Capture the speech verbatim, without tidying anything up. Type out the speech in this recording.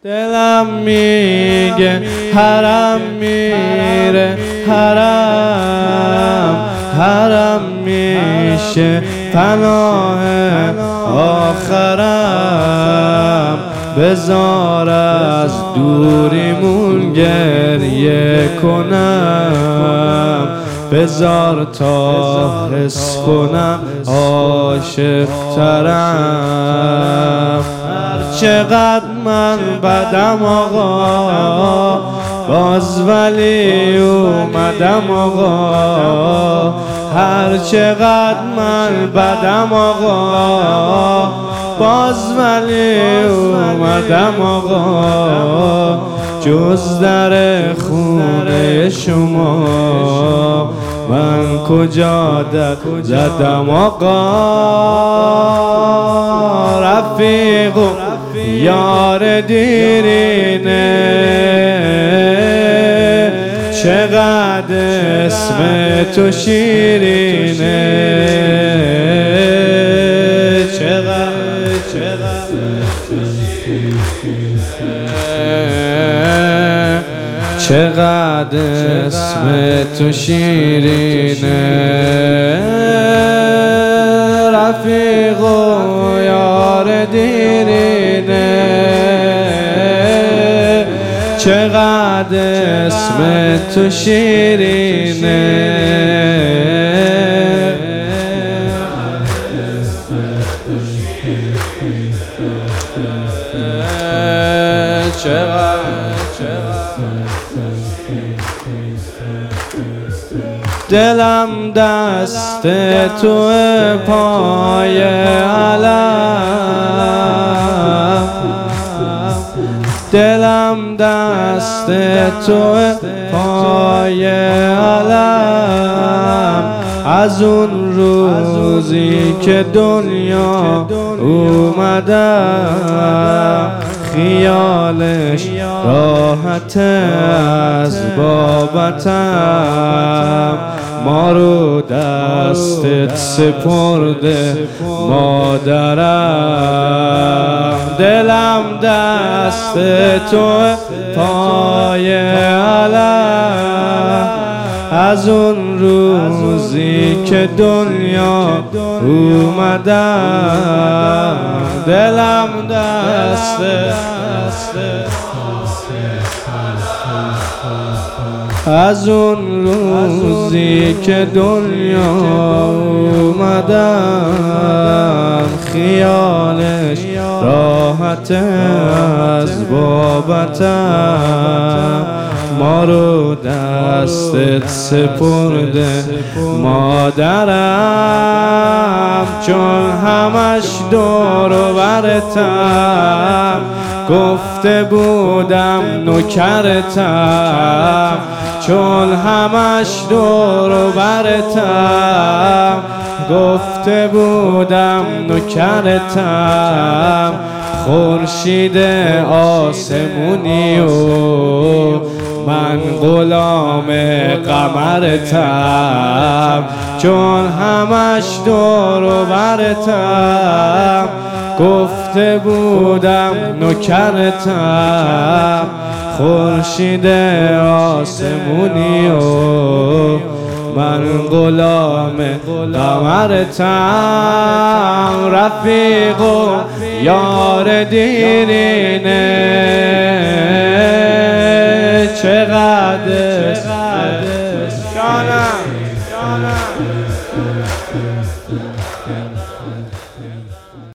دلم میگه حرم میره، حرم حرم میشه پناه آخرم. بذار از دوریمون گریه کنم، بذار تا حس کنم عاشق ترم. چقدر من بدم آقا، باز ولی اومدم آقا. هر چقدر من بدم آقا، باز ولی اومدم آقا. جز در خونه شما من کجا در زدم آقا. رفیق و یار دیرینه، چقدر اسم تو شیرینه. چقدر چقدر اسم تو شیرینه. رفیق و یار دیرینه، چقدر اسم تو شیرینه. چقدر دلم دست تو پای علم، دلم دست تو پای علم. از اون روزی که دنیا اومدم، خیالش راحت از بابتم. ما رو دستت سپرده مادرم. دلم دست تو پای علم، از اون روزی که دنیا اومدم. دلم دست از اون روزی که دنیا اومدم. خیالش راحت از بابتم. ما رو دستت سپرده مادرم. چون همش دور و برتم، گفته بودم نوکرتم. چون همش دور و برتم، گفته بودم نوکرتم. خورشید آسمونی و من غلام قمرتم. چون همش دور و برتم، گفته بودم نوکرتم. خورشید آسمونی و من غلام قمرتم. رفیق و یار دیرینه، چقدر جانم